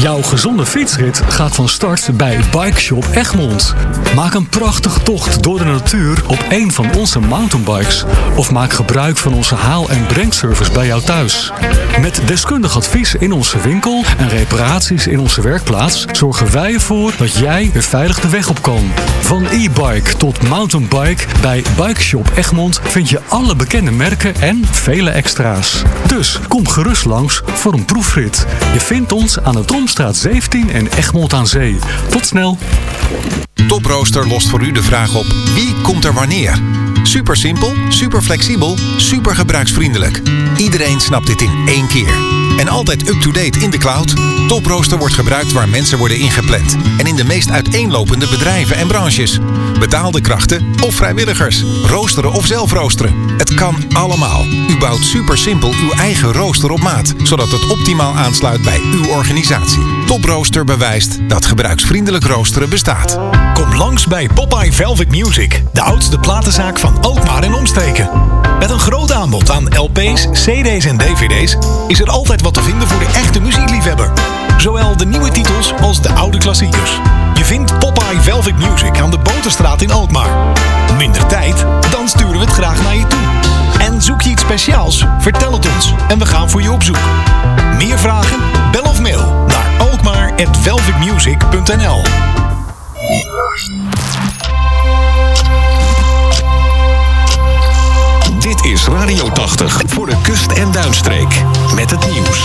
Jouw gezonde fietsrit gaat van start bij Bike Shop Egmond. Maak een prachtige tocht door de natuur op een van onze mountainbikes. Of maak gebruik van onze haal- en brengservice bij jou thuis. Met deskundig advies in onze winkel en reparaties in onze werkplaats zorgen wij ervoor dat jij weer veilig de weg op kan. Van e-bike tot mountainbike, bij Bike Shop Egmond vind je alle bekende merken en vele extra's. Dus kom gerust langs voor een proefrit. Je vindt ons aan de Tromstraat 17 in Egmond aan Zee. Tot snel! Toprooster lost voor u de vraag op: wie komt er wanneer? Super simpel, super flexibel, super gebruiksvriendelijk. Iedereen snapt dit in één keer. En altijd up-to-date in de cloud. Toprooster wordt gebruikt waar mensen worden ingepland. En in de meest uiteenlopende bedrijven en branches. Betaalde krachten of vrijwilligers. Roosteren of zelf roosteren. Het kan allemaal. U bouwt super simpel uw eigen rooster op maat. Zodat het optimaal aansluit bij uw organisatie. Toprooster bewijst dat gebruiksvriendelijk roosteren bestaat. Kom langs bij Popeye Velvet Music. De oudste platenzaak van Alkmaar en omstreken. Met een groot aanbod aan LP's, CD's en DVD's is er altijd wat te vinden voor de echte muziekliefhebber. Zowel de nieuwe titels als de oude klassiekers. Je vindt Popeye Velvet Music aan de Boterstraat in Alkmaar. Minder tijd? Dan sturen we het graag naar je toe. En zoek je iets speciaals? Vertel het ons en we gaan voor je op zoek. Meer vragen? Bel of mail naar alkmaar@velvetmusic.nl. Dit is Radio 80 voor de kust- en duinstreek. Met het nieuws.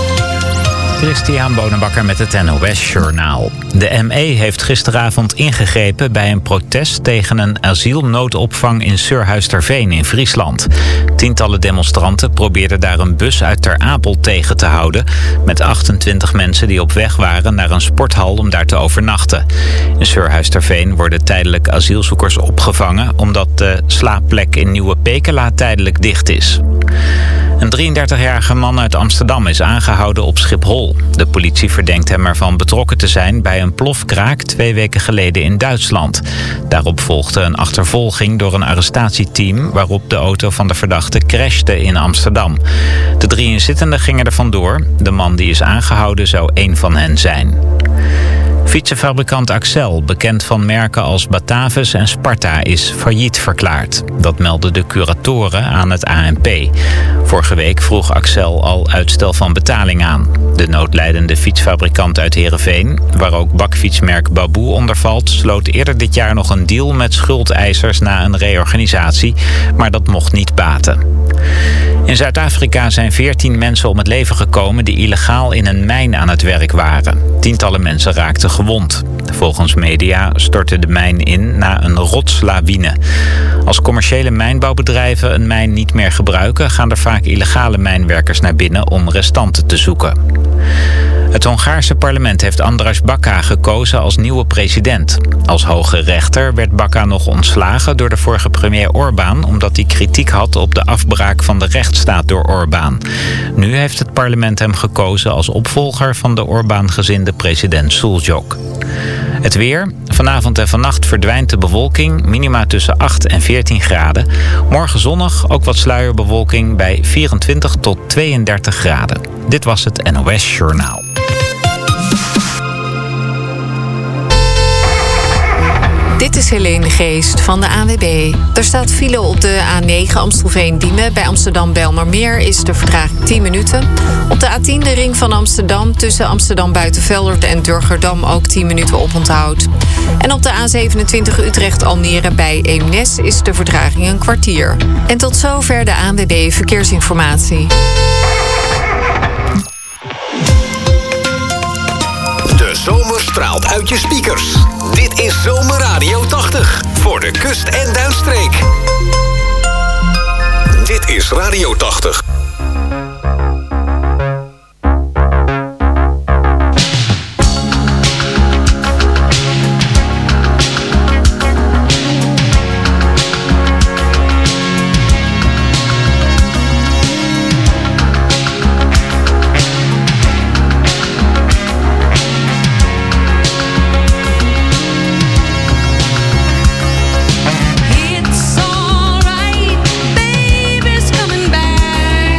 Christian Bonenbakker met het NOS Journaal. De ME heeft gisteravond ingegrepen bij een protest tegen een asielnoodopvang in Surhuis-ter-Veen in Friesland. Tientallen demonstranten probeerden daar een bus uit Ter Apel tegen te houden, met 28 mensen die op weg waren naar een sporthal om daar te overnachten. In Surhuis-ter-Veen worden tijdelijk asielzoekers opgevangen omdat de slaapplek in Nieuwe Pekela tijdelijk dicht is. Een 33-jarige man uit Amsterdam is aangehouden op Schiphol. De politie verdenkt hem ervan betrokken te zijn bij een plofkraak 2 weken geleden in Duitsland. Daarop volgde een achtervolging door een arrestatieteam waarop de auto van de verdachte crashte in Amsterdam. De 3 inzittenden gingen er vandoor. De man die is aangehouden zou één van hen zijn. Fietsenfabrikant Accel, bekend van merken als Batavus en Sparta, is failliet verklaard. Dat meldden de curatoren aan het ANP. Vorige week vroeg Accel al uitstel van betaling aan. De noodlijdende fietsfabrikant uit Heerenveen, waar ook bakfietsmerk Baboe onder valt, sloot eerder dit jaar nog een deal met schuldeisers na een reorganisatie, maar dat mocht niet baten. In Zuid-Afrika zijn 14 mensen om het leven gekomen die illegaal in een mijn aan het werk waren. Tientallen mensen raakten gewond. Volgens media stortte de mijn in na een rotslawine. Als commerciële mijnbouwbedrijven een mijn niet meer gebruiken, gaan er vaak illegale mijnwerkers naar binnen om restanten te zoeken. Het Hongaarse parlement heeft András Baka gekozen als nieuwe president. Als hoge rechter werd Baka nog ontslagen door de vorige premier Orbán, omdat hij kritiek had op de afbraak van de rechtsstaat door Orbán. Nu heeft het parlement hem gekozen als opvolger van de Orbán-gezinde president Šuljok. Het weer. Vanavond en vannacht verdwijnt de bewolking, minima tussen 8 en 14 graden. Morgen zonnig, ook wat sluierbewolking bij 24 tot 32 graden. Dit was het NOS Journaal. Dit is Helene de Geest van de ANWB. Er staat file op de A9 Amstelveen-Diemen. Bij Amsterdam-Bijlmermeer is de vertraging 10 minuten. Op de A10 de ring van Amsterdam tussen Amsterdam-Buitenveldert en Durgerdam ook 10 minuten oponthoud. En op de A27 Utrecht-Almere bij Eemnes is de vertraging een kwartier. En tot zover de ANWB Verkeersinformatie. De zomer straalt uit je speakers. Dit is Zomerradio 80 voor de kust- en duinstreek. Dit is Radio 80. It's alright, baby's coming back.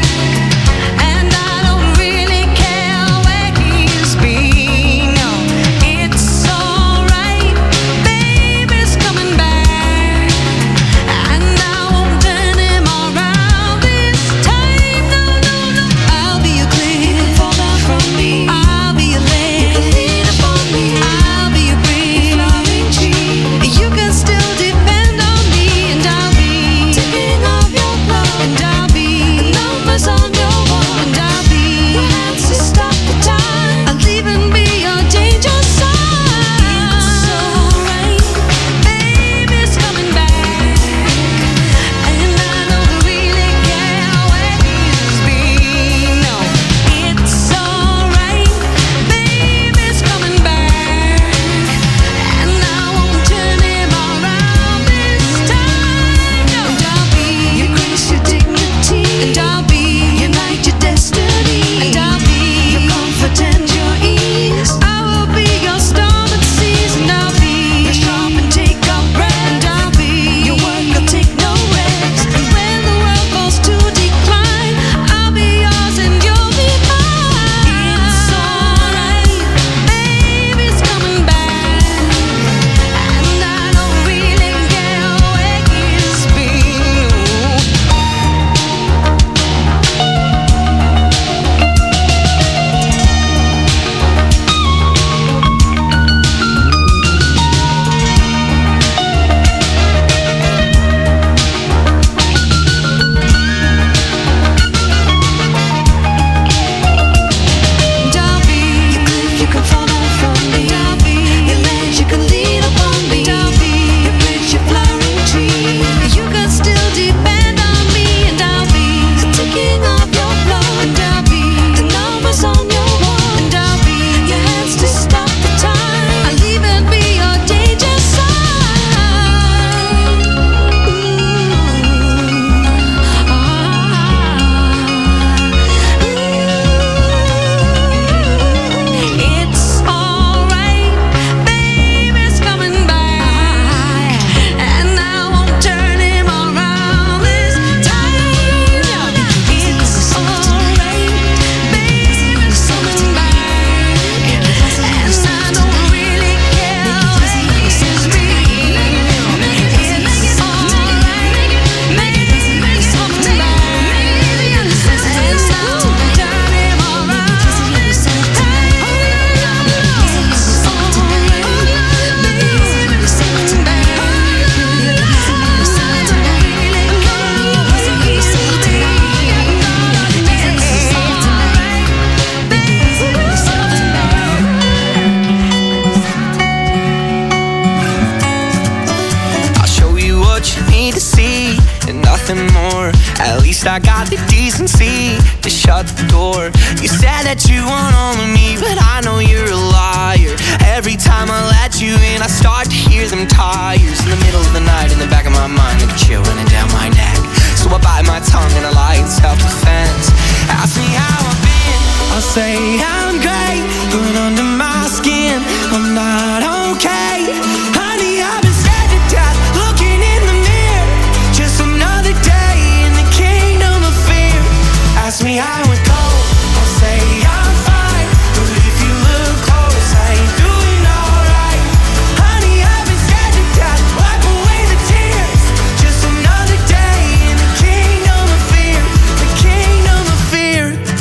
least I got the decency to shut the door. You said that you want all of me, but I know you're a liar. Every time I let you in, I start to hear them tires in the middle of the night, in the back of my mind, like a chill running down my neck. So I bite my tongue and I lie in self-defense. Ask me how I've been, I'll say I'm great, but under my skin, I'm not okay. Honey, I've been scared to death, looking in the mirror. Just another day in the kingdom of fear. Ask me how it goes, I'll say I'm fine, but if you look close, I ain't doing alright. Honey, I've been scared to death, wipe away the tears. Just another day in the kingdom of fear, the kingdom of fear.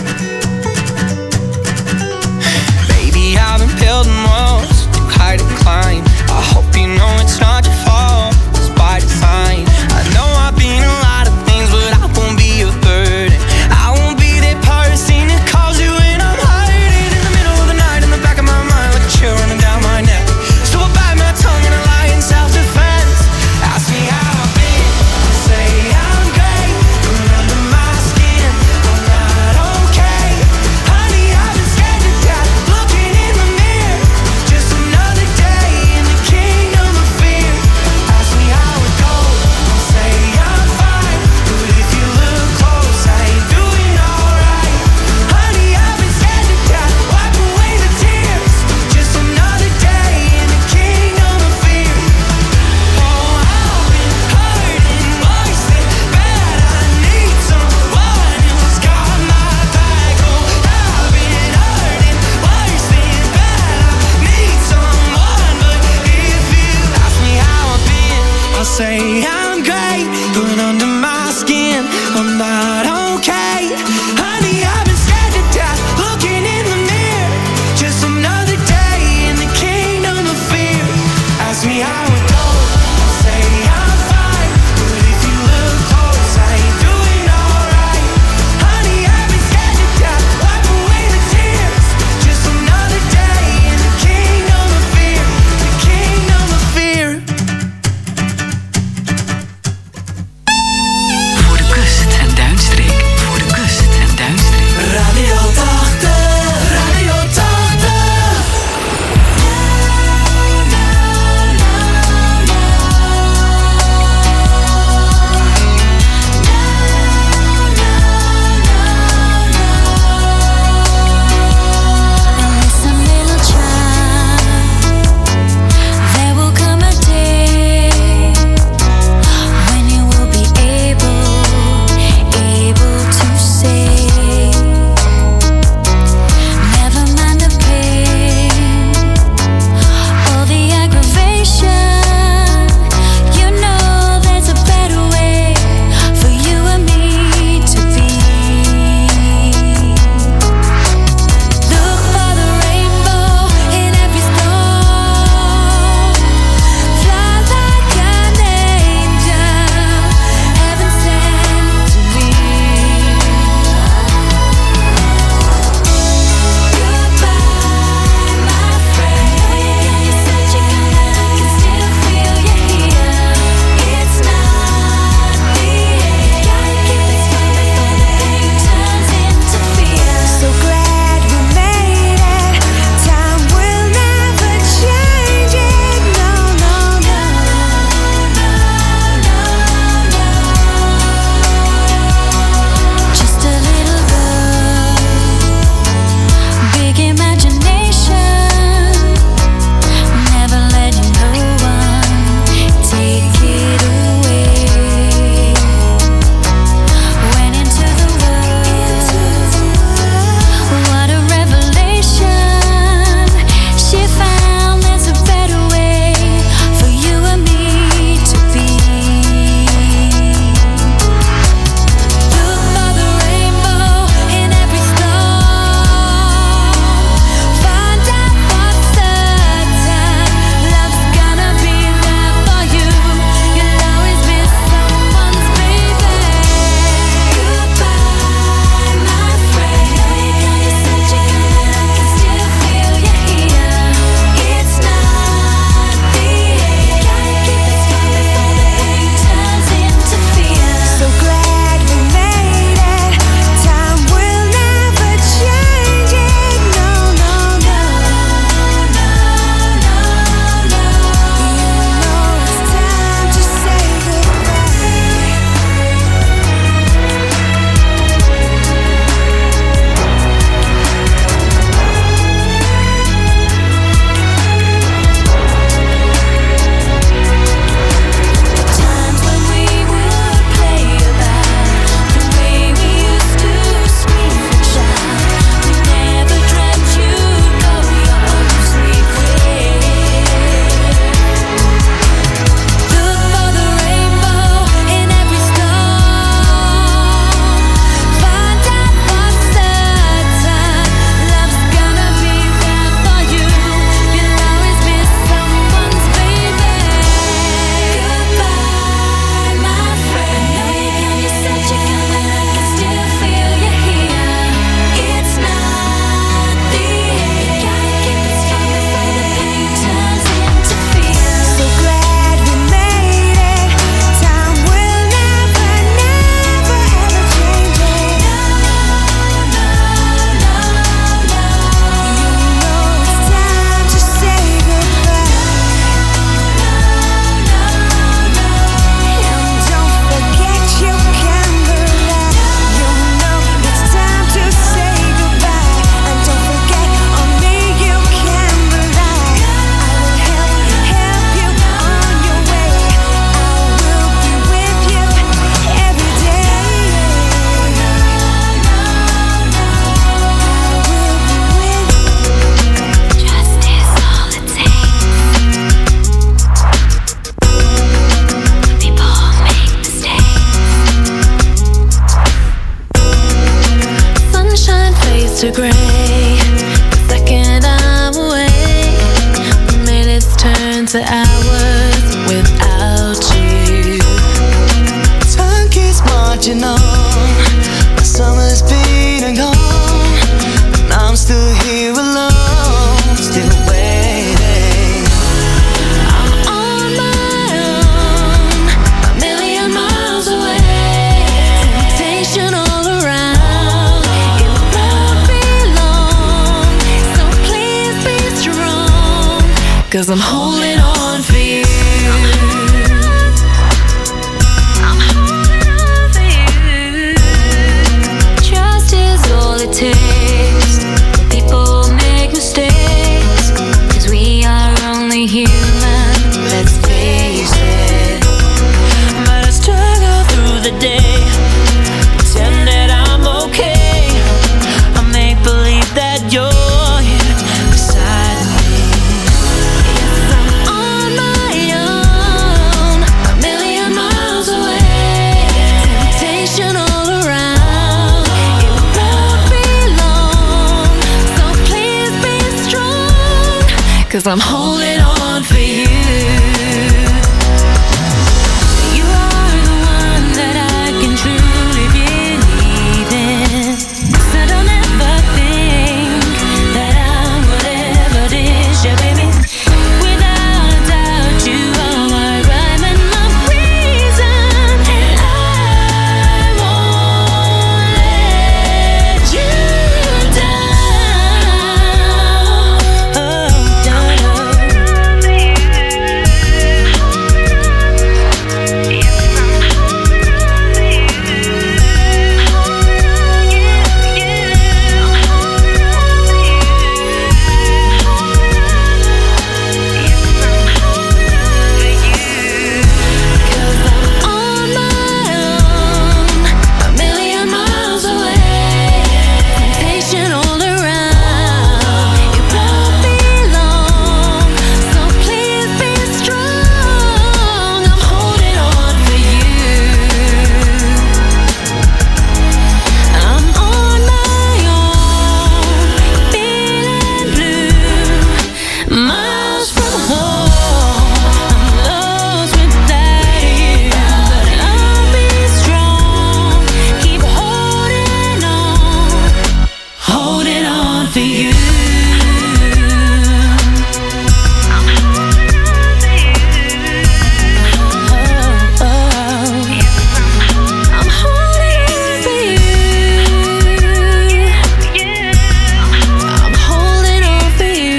Baby, I've been building walls too high to climb. I hope you know it's not your fault, it's by design. I know I've been a lot of things, but I won't be a burden. I won't be that person turns to gray. The second I'm away, the minutes turn to hours without you. Time keeps marching on, the summer's been and gone, and I'm still here alone, still waiting. I'm on my own, a million miles away. Temptation all around, it won't be long. So please be strong, 'cause I'm holding on for you. I'm holding on for you. Trust is all it takes. People make mistakes, 'cause we are only human, let's face it. But I struggle through the day, pretend that I'm okay. I make believe that you're here beside me. Yes, I'm on my own, a million miles away. Temptation all around, it won't be long. So please be strong, 'cause I'm holding on for you. You are the one that I can truly believe in. Said I'll never think that I'm whatever it is, yeah, baby. Without a doubt, you are my rhyme and my reason, and I won't let you down. Oh, down. On my own, a million miles away. Temptation all around, it won't be long. So please be strong, I'm holding on for you. I'm on my own, feeling blue, miles from home. I'm lost without you, but I'll be strong. Keep holding on for you. I'm holding on for you. I'm holding on for you. I'm holding on for you.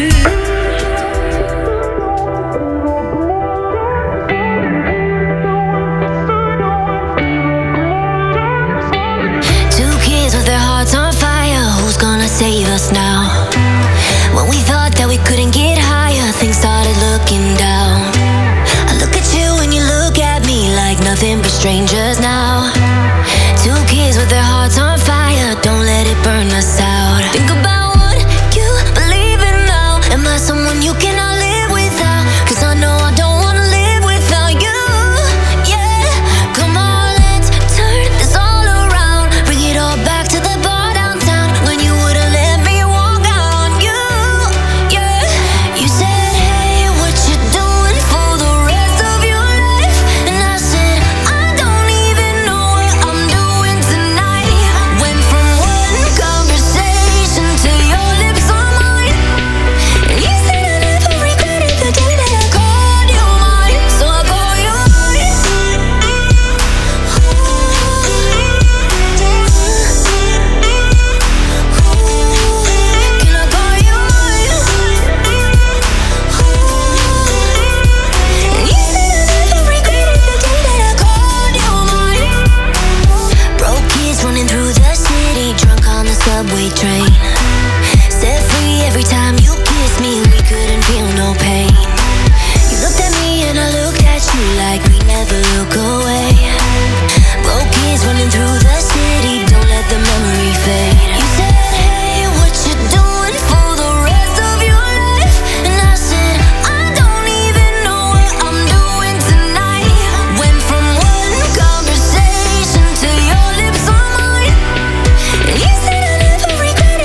2 kids with their hearts on fire. Who's gonna save us now? When we thought that we couldn't get higher, things started looking down. I look at you and you look at me like nothing but strangers now. 2 kids with their hearts on fire. Don't let it burn us out. Think about what you believe in now. Am I someone you cannot live without? 'Cause I know I don't wanna live without you. Yeah, come on, let's turn this all around. Bring it all back to the bar downtown when you wouldn't let me walk out on you. Yeah, you said, hey, what you doing for the rest of your life? And I said, I don't even know what I'm doing tonight. Went from one conversation to your lips on mine, and you said I never regretted the day that I called you mine. So I call you mine. Can I call you mine? And you said I never regretted the day that I called you mine. Broke kids running through the city, drunk on the subway train. Set free every time you kissed me, we couldn't feel no pain. You looked at me and I looked at you like we never look away. Broke kids running through the city, don't let the memory fade. You said, hey, what you doing for the rest of your life? And I said, I don't even know what I'm doing tonight. Went from one conversation to your lips on mine, and you said I never regret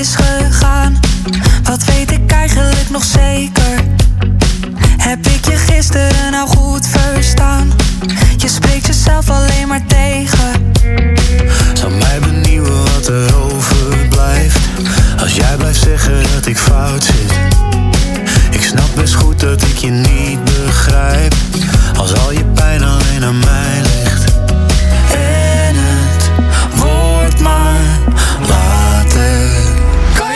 is gegaan. Wat weet ik eigenlijk nog zeker? Heb ik je gisteren nou goed verstaan? Je spreekt jezelf alleen maar tegen. Zou mij benieuwen wat er overblijft als jij blijft zeggen dat ik fout zit. Ik snap best goed dat ik je niet begrijp als al je pijn alleen aan mij ligt. En het wordt maar later. Kan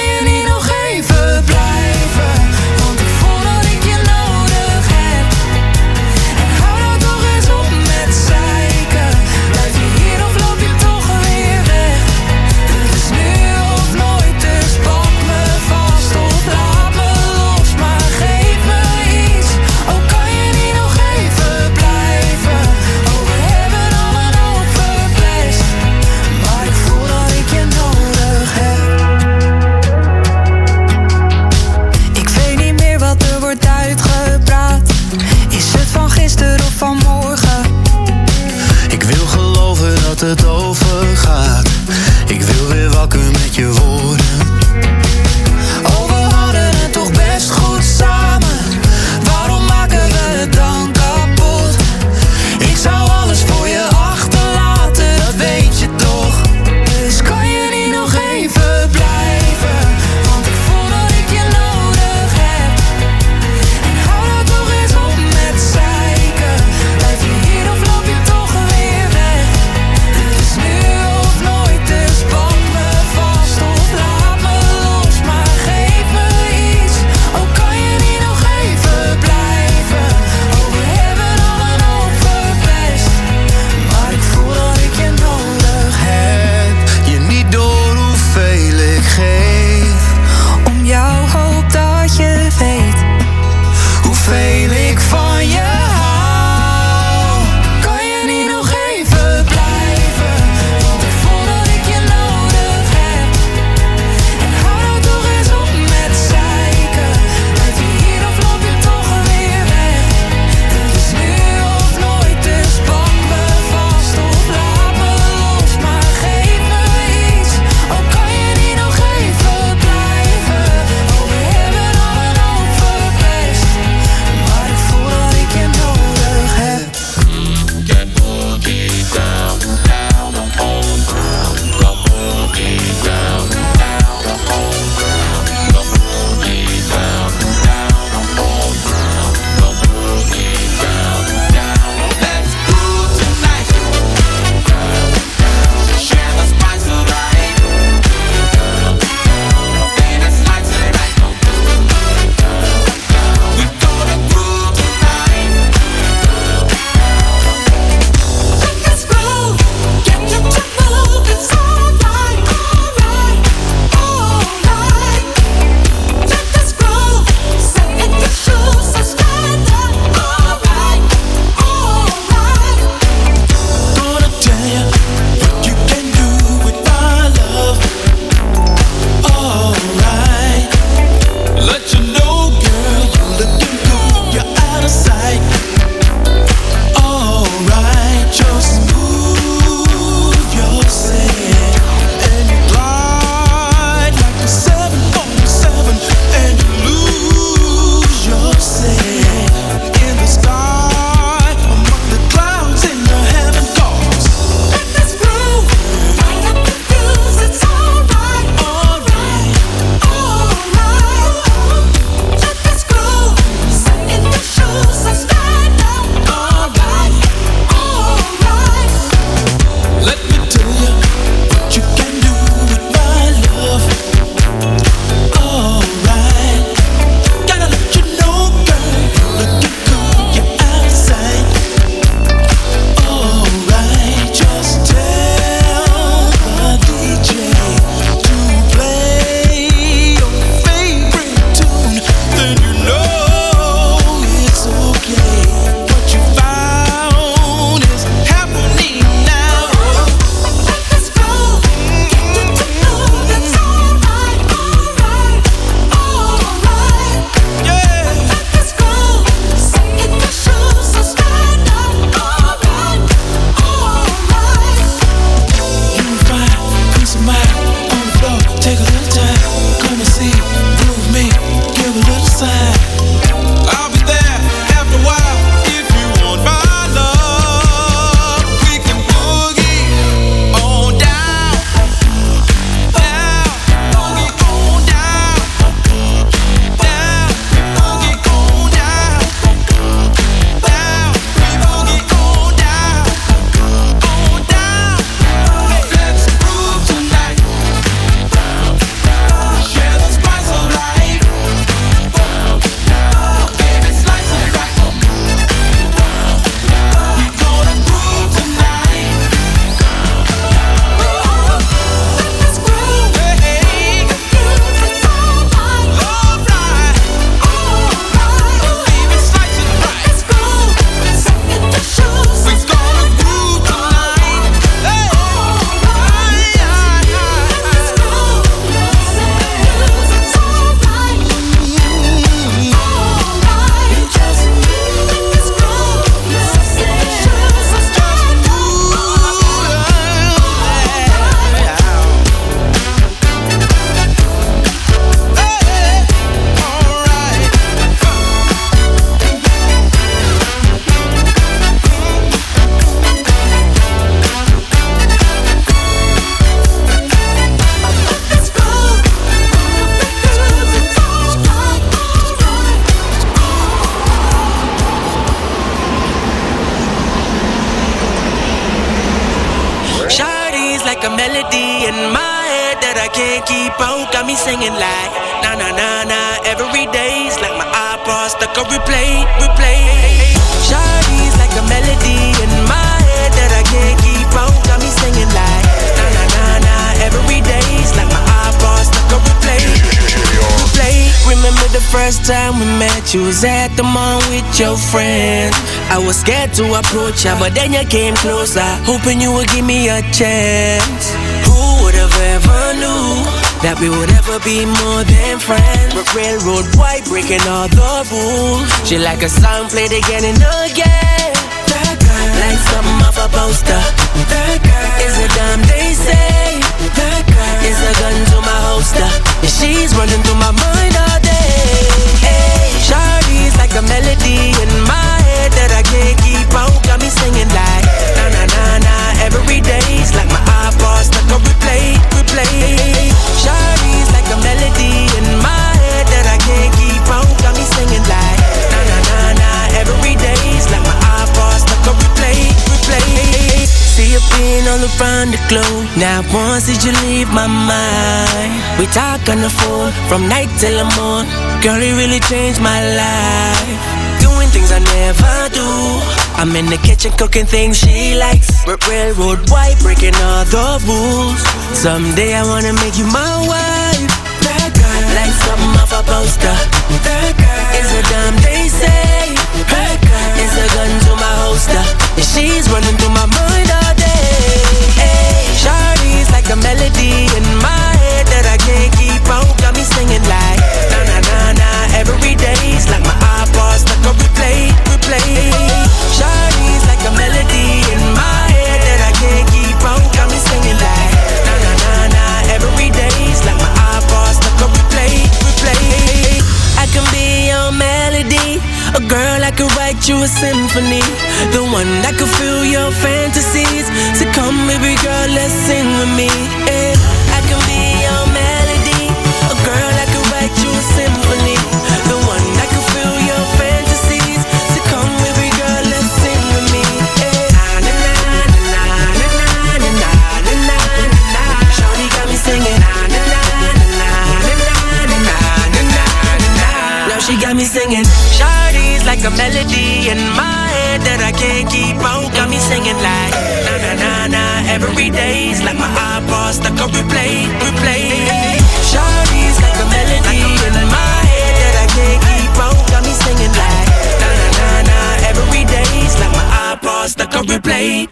in my head that I can't keep out. Got me singing like na na na na. Every day's like my iPod stuck on replay. Shawty's like a melody in my head that I can't keep out. Got me singing like na na na na. Every day's like my iPod stuck on replay. Remember the first time we met, you was at the mall with your friend. I was scared to approach ya, but then you came closer, hoping you would give me a chance. Who would have ever knew that we would ever be more than friends? But railroad boy breaking all the rules. She like a song played again and again. That girl, like something off a poster. That girl is a damn they say. That girl is a gun to my holster. And she's running through my mind all day. Hey, Shawty's like a melody in my head that I can't keep out. Got me singing like na na na na. Every day's like my iPod stuck on replay. Shawty's like a melody in my head that I can't keep out. Got me singing like na na na na. Every day's like my iPod stuck on replay. See you being all around the globe. Now once did you leave my mind? We talk on the phone from night till the morn. Girl, you really changed my life. Doing things I never do. I'm in the kitchen cooking things she likes. Railroad white breaking all the rules. Someday I wanna make you my wife. That girl, like something off a poster. That girl is a damn they say. That girl is a gun to my holster. And she's running through my mind all day. Hey, Shawty's like a melody in my head that I can't keep out. Got me singing like na na na na. Every day's like my iPod stuck on replay. Shawty's like a melody in my head that I can't keep out. Got me singing like na na na na. Every day's like my iPod stuck on replay. I can be your melody, a girl I could write you a symphony, the one that could fill your fantasies. So come baby girl, let's sing with me. Yeah. I can be your melody, a girl I could write you a symphony, the one that could fill your fantasies. So come baby girl, let's sing with me. Yeah. Na na na na na na na na na na. Shawty got me singing na na na na na na na na. Now she got me singing. Shawty's like a melody in my head that I can't keep out. Got me singing like na na na na. Every day's like my iPod stuck on replay. Shawty's like a melody in my head that I can't keep out. Got me singing like na na na na. Every day's like my iPod stuck on replay.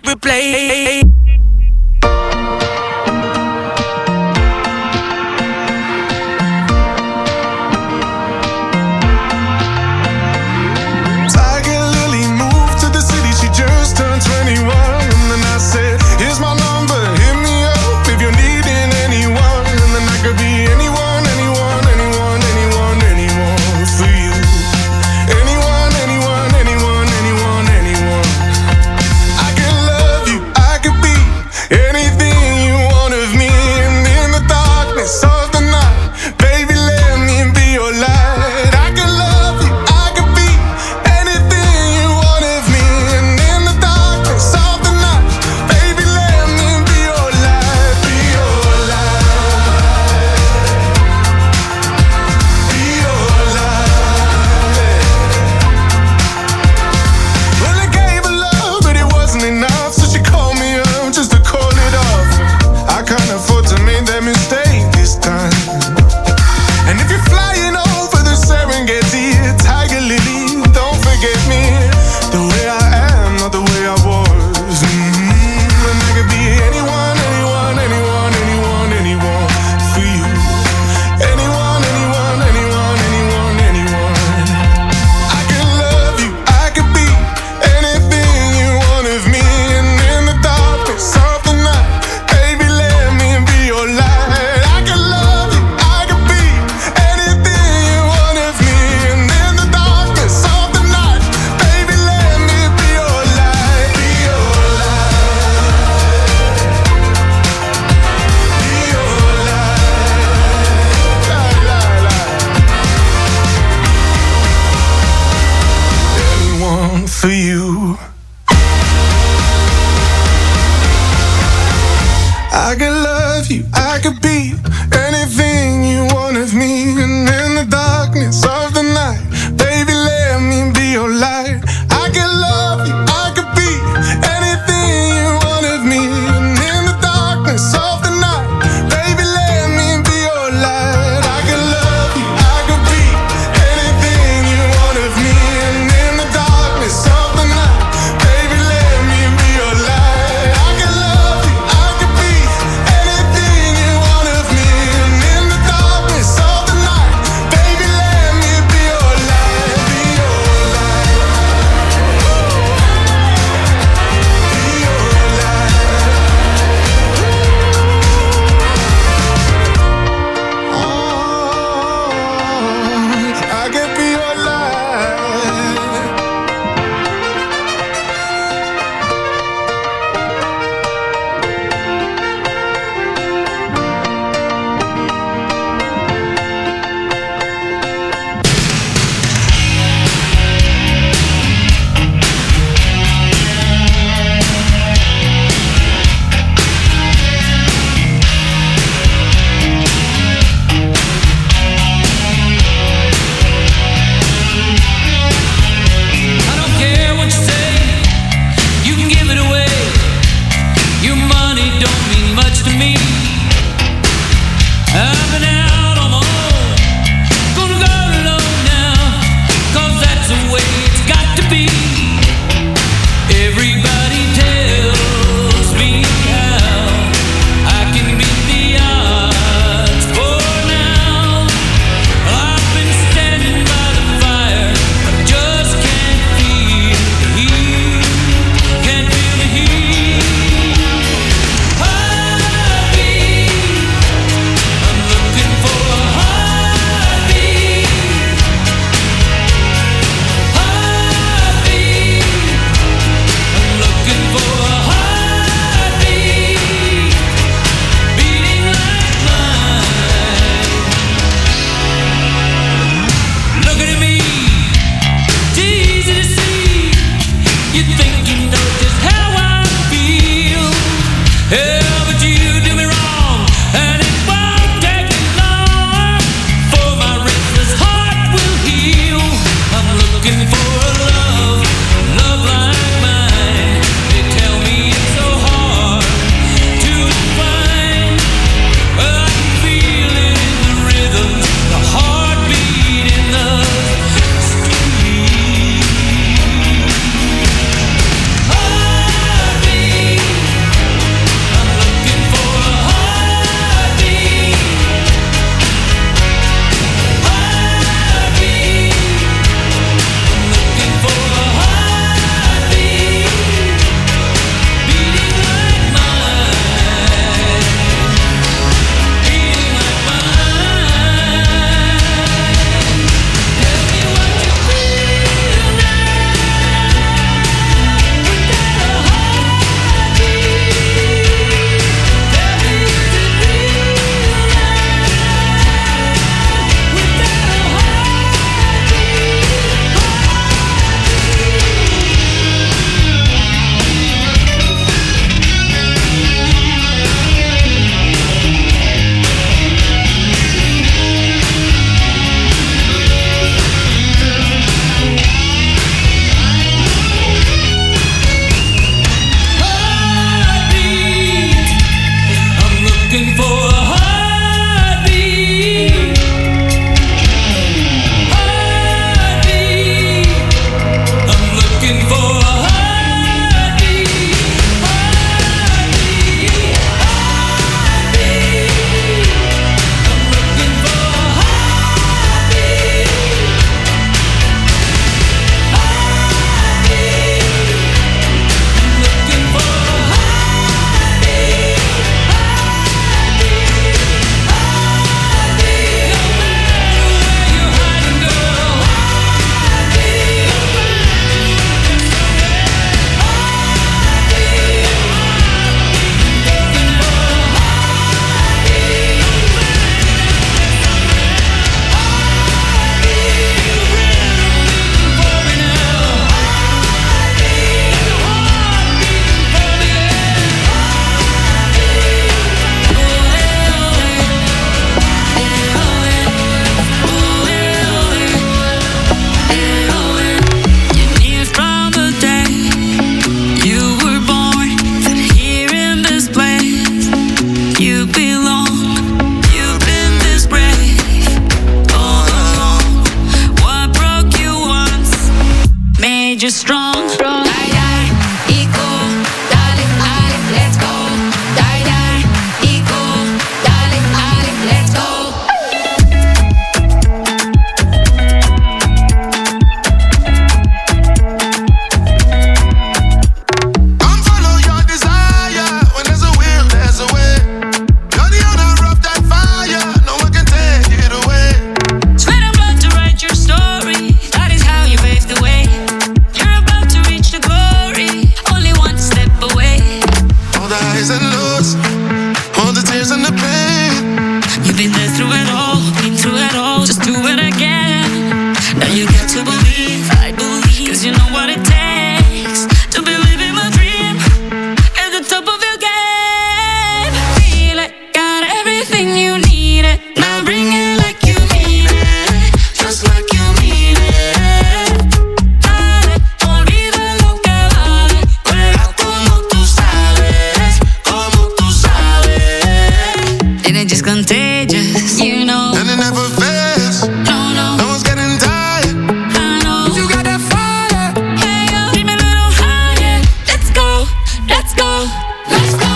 it's just contagious, you know. And it never fails. No. No one's getting tired. I know. You got that fire. Hey, yo, keep me a little higher. Let's go, let's go, let's go.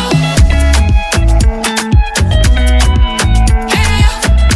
Hey, yo.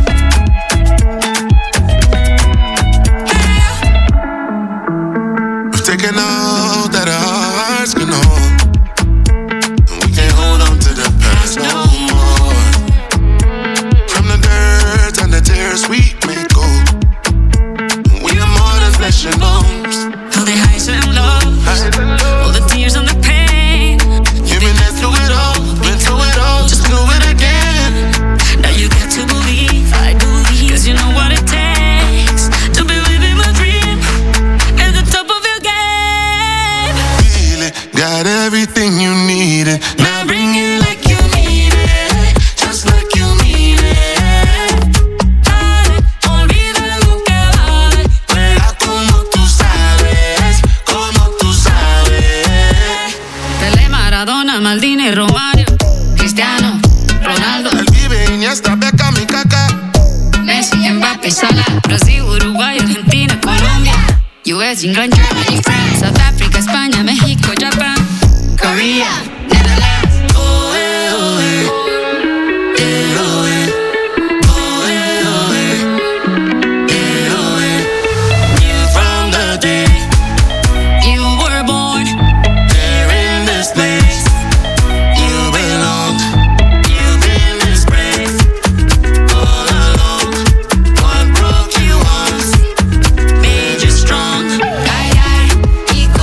Hey, yo. We've taken all that our hearts can hold. And we can't hold on to the past no more. From the dirt and the tears we make gold. We are more than flesh and bones. All the highs and lows, all the tears and the pain. You've been there through it all, been through it all, just do it again. Now you got to believe, I believe, 'cause you know what it takes to be living my dream at the top of your game. Feel it, got everything you needed. Now bring it like you mean it, just like you mean it. Dale, olvida lo que vale. Juega como tú sabes, como tú sabes. Pelé, Maradona, Maldini, Romario, Cristiano, Ronaldo, El Vive, Iniesta, Beckham y Kaká. Messi, Mbappé, Salah, Brasil, Uruguay, Argentina, Colombia, US, England, Germany, France, South Africa, España, México, Japan, Korea, Netherlands. Oh, eh, oh, eh. Eh, oh, eh. Oh, eh, oh, eh. Eh, oh, eh. From the day You were born, there in this place, you belong. You've been disgraced all along. What broke you once made you strong. callar y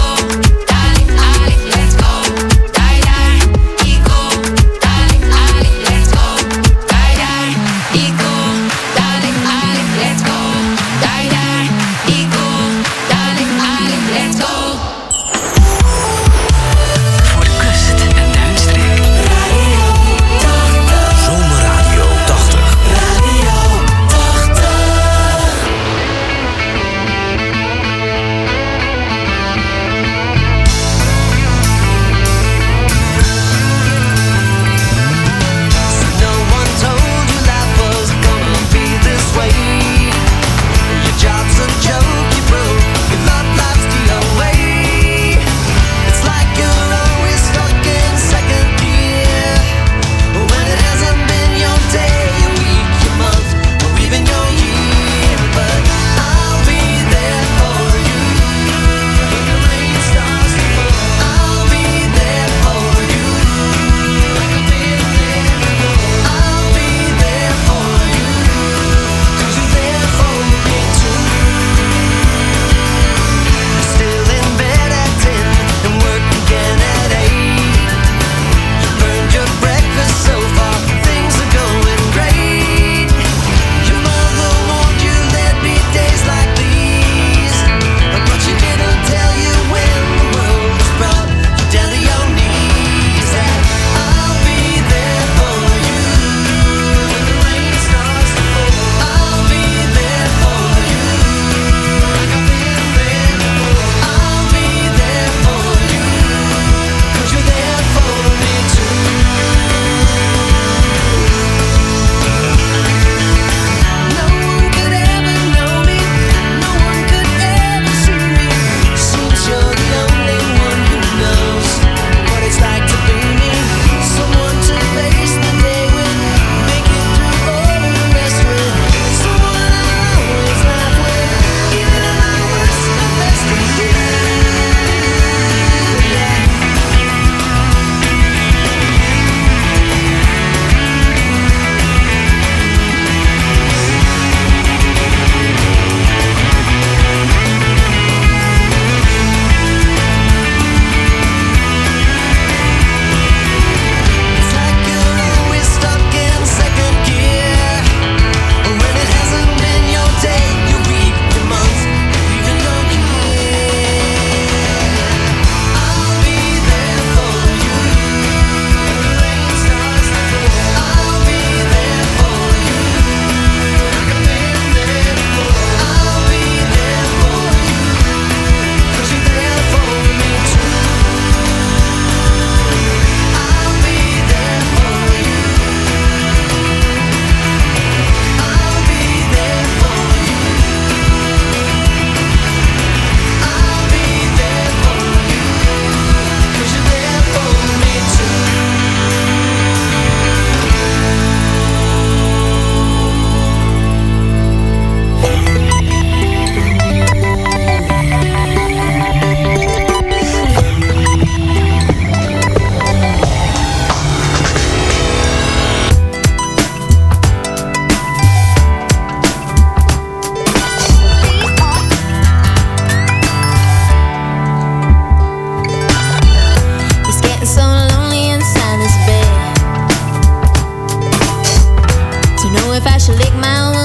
lick my